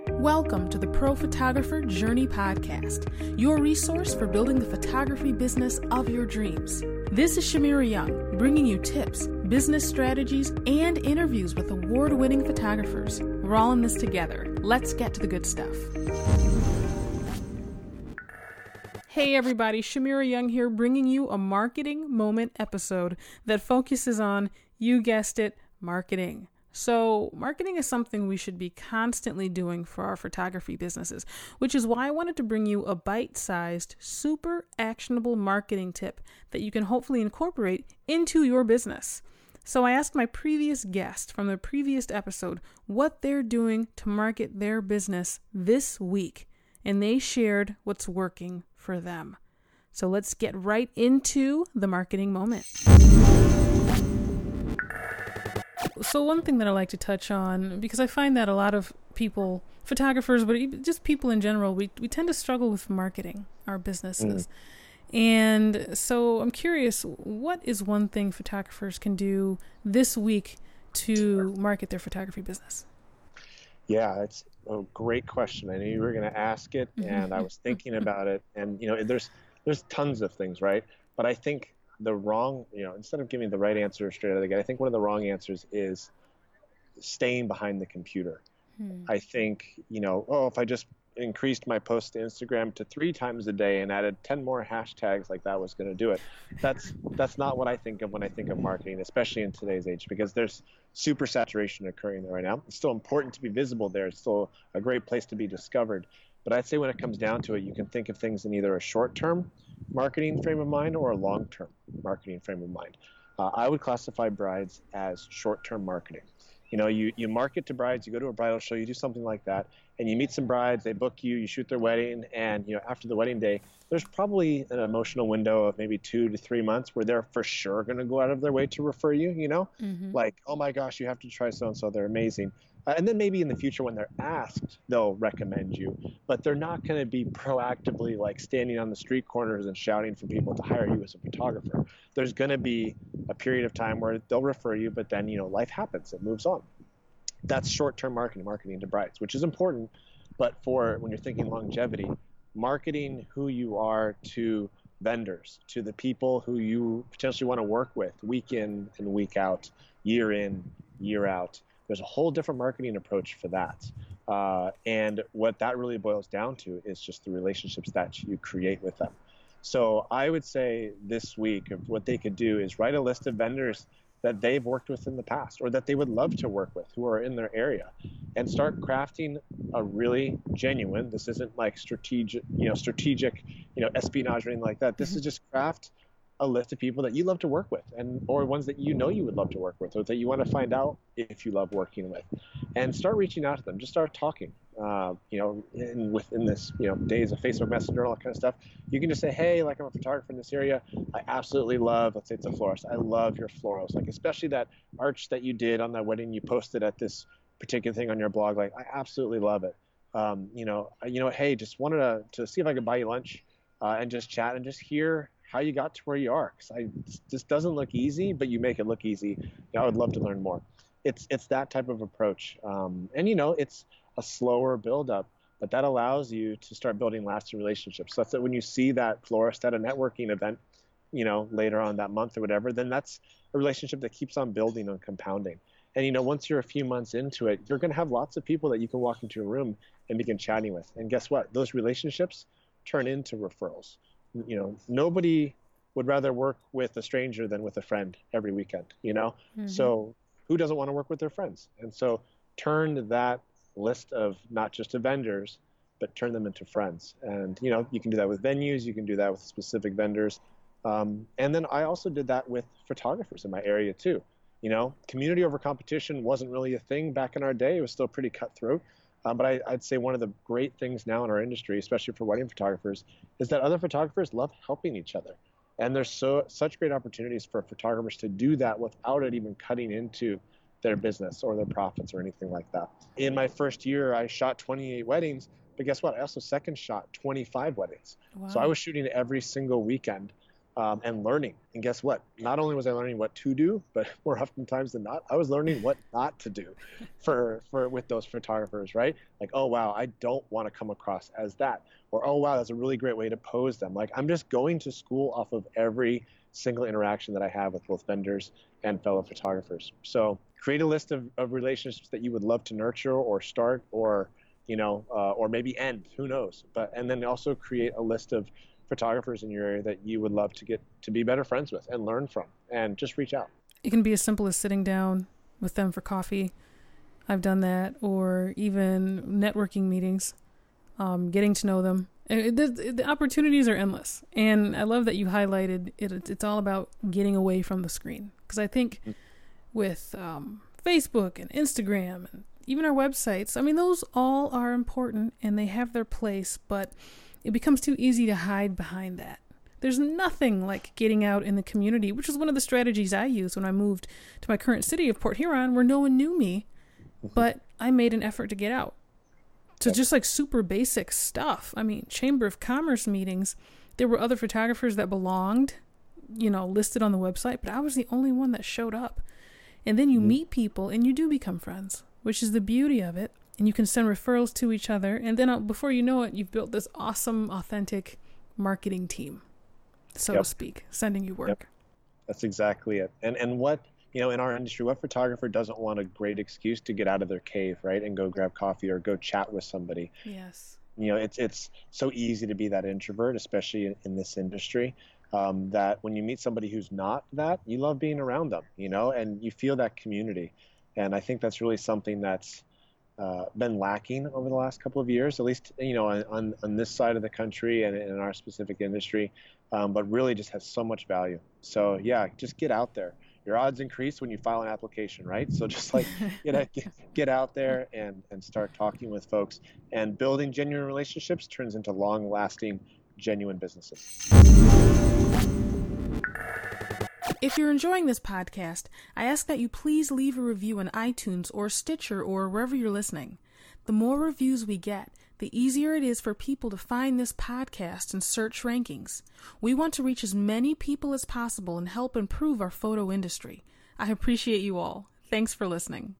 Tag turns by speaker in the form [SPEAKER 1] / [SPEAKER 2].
[SPEAKER 1] Welcome to the Pro Photographer Journey Podcast, your resource for building the photography business of your dreams. This is Shamira Young, bringing you tips, business strategies, and interviews with award-winning photographers. We're all in this together. Let's get to the good stuff. Hey everybody, Shamira Young here, bringing you a Marketing Moment episode that focuses on, you guessed it, marketing. So marketing is something we should be constantly doing for our photography businesses, which is why I wanted to bring you a bite-sized, super actionable marketing tip that you can hopefully incorporate into your business. So I asked my previous guest from the previous episode what they're doing to market their business this week, and they shared what's working for them. So let's get right into the marketing moment. So one thing that I like to touch on, because I find that a lot of people, photographers, but even just people in general, we tend to struggle with marketing our businesses. And so I'm curious, what is one thing photographers can do this week to market their photography business?
[SPEAKER 2] Yeah, it's a great question. I knew you were going to ask it, and I was thinking about it. And, there's tons of things, right? But I think instead of giving the right answer straight out of the gate, I think one of the wrong answers is staying behind the computer. I think, if I just increased my post to Instagram to 3 times a day and added 10 more hashtags, like that was going to do it. That's not what I think of when I think of marketing, especially in today's age, because there's super saturation occurring there right now. It's still important to be visible there. It's still a great place to be discovered. But I'd say when it comes down to it, you can think of things in either a short-term marketing frame of mind or a long-term marketing frame of mind. I would classify brides as short-term marketing. You market to brides, you go to a bridal show, you do something like that, and you meet some brides, they book you, you shoot their wedding, and after the wedding day, there's probably an emotional window of maybe 2 to 3 months where they're for sure going to go out of their way to refer you, like, oh my gosh, you have to try so-and-so, they're amazing. And then maybe in the future when they're asked, they'll recommend you, but they're not going to be proactively like standing on the street corners and shouting for people to hire you as a photographer. There's going to be a period of time where they'll refer you, but then, life happens, it moves on. That's short-term marketing to brides, which is important. But for when you're thinking longevity, marketing who you are to vendors, to the people who you potentially want to work with week in and week out, year in, year out. There's a whole different marketing approach for that. And what that really boils down to is just the relationships that you create with them. So I would say this week of what they could do is write a list of vendors that they've worked with in the past or that they would love to work with who are in their area, and start crafting a really genuine, this isn't like strategic, espionage or anything like that. This is just craft a list of people that you love to work with, or ones that you would love to work with, or that you want to find out if you love working with, and start reaching out to them. Just start talking. Within this, days of Facebook Messenger, all that kind of stuff, you can just say, hey, like, I'm a photographer in this area. I absolutely love, let's say it's a florist. I love your florals, like especially that arch that you did on that wedding you posted at this particular thing on your blog. Like, I absolutely love it. Hey, just wanted to see if I could buy you lunch and just chat and just hear how you got to where you are. Because this doesn't look easy, but you make it look easy. I would love to learn more. It's that type of approach. It's a slower buildup, but that allows you to start building lasting relationships. So that's that when you see that florist at a networking event, later on that month or whatever, then that's a relationship that keeps on building and compounding. And, once you're a few months into it, you're going to have lots of people that you can walk into a room and begin chatting with. And guess what? Those relationships turn into referrals. Nobody would rather work with a stranger than with a friend every weekend, So who doesn't want to work with their friends? And so turn that list of not just to vendors, but turn them into friends. And, you can do that with venues, you can do that with specific vendors. And then I also did that with photographers in my area too. Community over competition wasn't really a thing back in our day. It was still pretty cutthroat. But I'd say one of the great things now in our industry, especially for wedding photographers, is that other photographers love helping each other. And there's such great opportunities for photographers to do that without it even cutting into their business or their profits or anything like that. In my first year, I shot 28 weddings, but guess what? I also second shot 25 weddings. Wow. So I was shooting every single weekend. and learning. And guess what? Not only was I learning what to do, but more oftentimes than not, I was learning what not to do for with those photographers, right? Like, oh wow, I don't want to come across as that, or oh wow, that's a really great way to pose them. Like, I'm just going to school off of every single interaction that I have with both vendors and fellow photographers. So create a list of relationships that you would love to nurture or start, or or maybe end, who knows. And then also create a list of photographers in your area that you would love to get to be better friends with and learn from, and just reach out.
[SPEAKER 1] It can be as simple as sitting down with them for coffee. I've done that, or even networking meetings, getting to know them. The opportunities are endless. And I love that you highlighted it. It's all about getting away from the screen. Because I think with Facebook and Instagram and even our websites, I mean, those all are important and they have their place, but it becomes too easy to hide behind that. There's nothing like getting out in the community, which is one of the strategies I used when I moved to my current city of Port Huron, where no one knew me, but I made an effort to get out. So just like super basic stuff. I mean, Chamber of Commerce meetings, there were other photographers that belonged, listed on the website, but I was the only one that showed up. And then you meet people and you do become friends, which is the beauty of it. And you can send referrals to each other. And then before you know it, you've built this awesome, authentic marketing team, so to speak, sending you work.
[SPEAKER 2] Yep. That's exactly it. And what, in our industry, what photographer doesn't want a great excuse to get out of their cave, right? And go grab coffee or go chat with somebody.
[SPEAKER 1] Yes.
[SPEAKER 2] It's so easy to be that introvert, especially in this industry, that when you meet somebody who's not that, you love being around them, and you feel that community. And I think that's really something that's been lacking over the last couple of years, at least, on this side of the country and in our specific industry, but really just has so much value. So yeah, just get out there. Your odds increase when you file an application, right? So just like get out there and start talking with folks, and building genuine relationships turns into long-lasting, genuine businesses.
[SPEAKER 1] If you're enjoying this podcast, I ask that you please leave a review on iTunes or Stitcher or wherever you're listening. The more reviews we get, the easier it is for people to find this podcast in search rankings. We want to reach as many people as possible and help improve our photo industry. I appreciate you all. Thanks for listening.